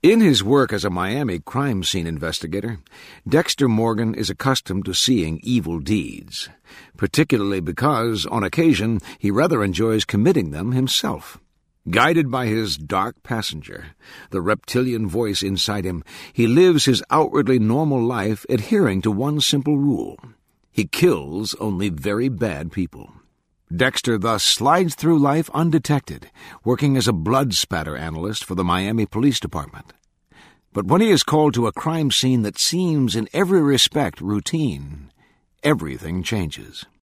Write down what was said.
In his work as a Miami crime scene investigator, Dexter Morgan is accustomed to seeing evil deeds, particularly because, on occasion, he rather enjoys committing them himself. Guided by his dark passenger, the reptilian voice inside him, he lives his outwardly normal life adhering to one simple rule. He kills only very bad people. Dexter thus slides through life undetected, working as a blood spatter analyst for the Miami Police Department. But when he is called to a crime scene that seems in every respect routine, everything changes.